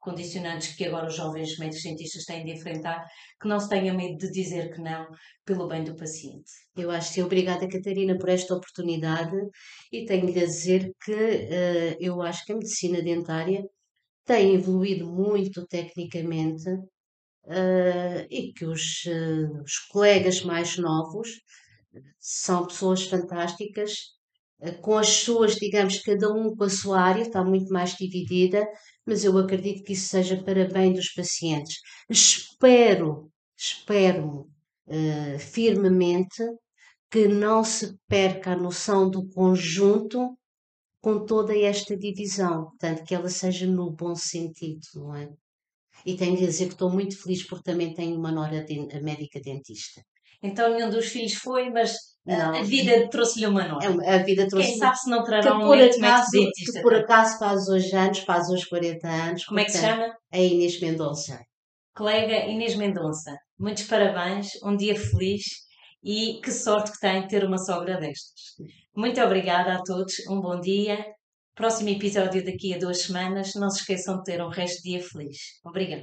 condicionantes que agora os jovens médicos cientistas têm de enfrentar, que não se tenha medo de dizer que não, pelo bem do paciente. Eu acho que obrigada, Catarina, por esta oportunidade e tenho-lhe a dizer que uh, eu acho que a medicina dentária tem evoluído muito tecnicamente uh, e que os, uh, os colegas mais novos são pessoas fantásticas, uh, com as suas, digamos, cada um com a sua área, está muito mais dividida, mas eu acredito que isso seja para bem dos pacientes. Espero, espero uh, firmemente que não se perca a noção do conjunto com toda esta divisão, portanto, que ela seja no bom sentido, não é? E tenho de dizer que estou muito feliz porque também tenho uma nora de, médica dentista. Então nenhum dos filhos foi, mas não. a vida trouxe-lhe uma nora. É, a vida trouxe Quem sabe se não trará um por neto acaso, dentista. que por acaso faz hoje anos, faz hoje quarenta anos. Como portanto, é que se chama? A Inês Mendonça. Colega Inês Mendonça, muitos parabéns, um dia feliz e que sorte que tem ter uma sogra destas. Muito obrigada a todos, um bom dia. Próximo episódio daqui a duas semanas. Não se esqueçam de ter um resto de dia feliz. Obrigada.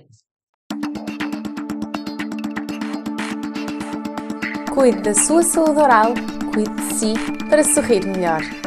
Cuide da sua saúde oral, cuide de si para sorrir melhor.